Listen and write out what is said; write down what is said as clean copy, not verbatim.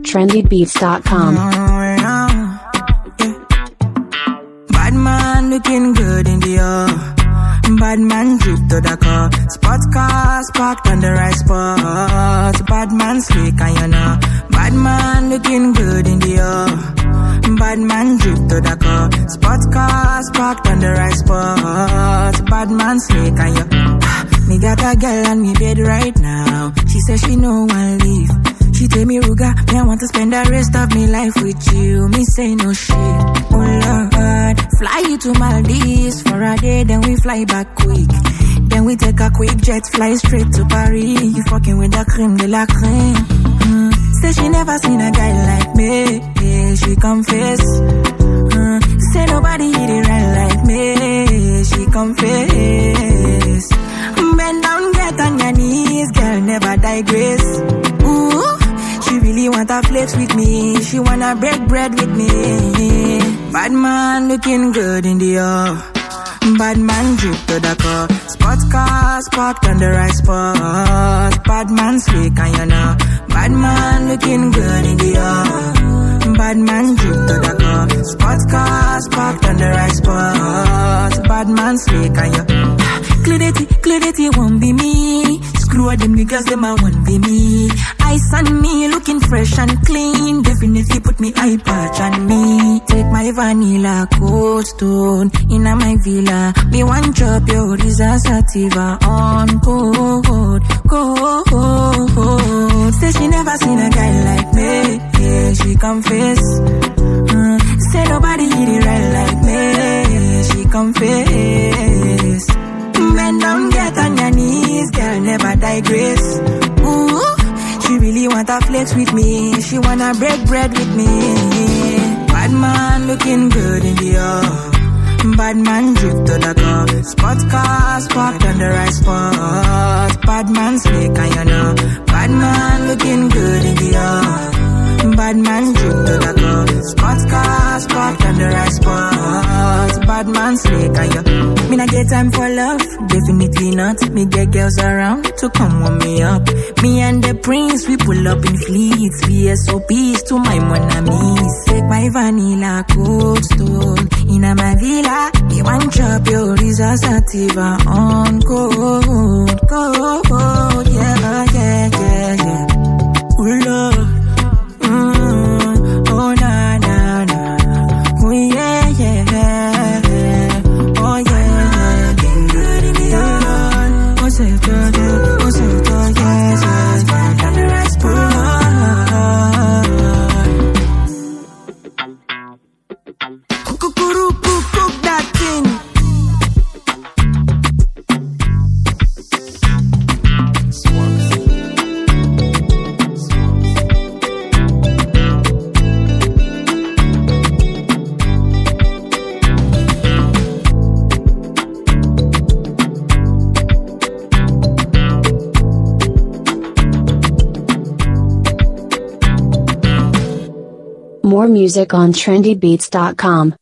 trendybeats.com. Bad man looking good in the air. Bad man drip to the car. Sports cars parked on the right spot. Bad man slick and you know. Bad man looking good in the air. Bad man drip to the car. Sports cars parked on the right spot. Bad man slick and you. Me got a girl on me bed right now. She says she no one leave. She tell me, Ruga, me I want to spend the rest of me life with you. Me say no shit. Oh Lord, fly you to Maldives for a day, then we fly back quick. Then we take a quick jet, fly straight to Paris. You fucking with the creme de la creme. Say she never seen a guy like me. Yeah, she confess. Say nobody hit it right like me. She confess. Bend down, get on your knees, girl, never digress. Ooh. She really want a flex with me. She wanna break bread with me. Bad man looking good in the air. Bad man drip to the car. Sports cars parked on the right spot. Bad man slick and you know. Bad man looking good in the air. Bad man drip to the car. Sports cars parked on the right spot. Bad man slick and you. Clarity won't be me. Screw all them niggas, them a won't be me. Ice on me, looking fresh and clean. Definitely put me eye patch on me. Take my vanilla cold stone inna my villa. Me one drop your Risa Sativa on cold. Say she never seen a guy like me. Yeah, she confess. Say nobody hit it right like me. She confess. Bend down, get on your knees, girl, never digress. Ooh, she really want a flex with me. She wanna break bread with me. Bad man looking good in the air. Bad man drip to the car. Sports cars parked on the right spot. Bad man slick and you know. Bad man looking good in the air. Bad man drip to the car. Sports cars parked on the right spot. Bad man slick and you. Me not get time for love, definitely not. Me get girls around to come warm me up. Me and the prince, we pull up in fleets. VSOPs to my mon amis. Take my vanilla cold stone inna my villa. Me one drop your Risa Sativa on cold. Yeah. Ooh, Lord. Oh, na, na, na. Oh, yeah. Oh, yeah. Good in the yard. Oh, say, yes. On the right spot. Cook that thing. More music on trendybeats.com.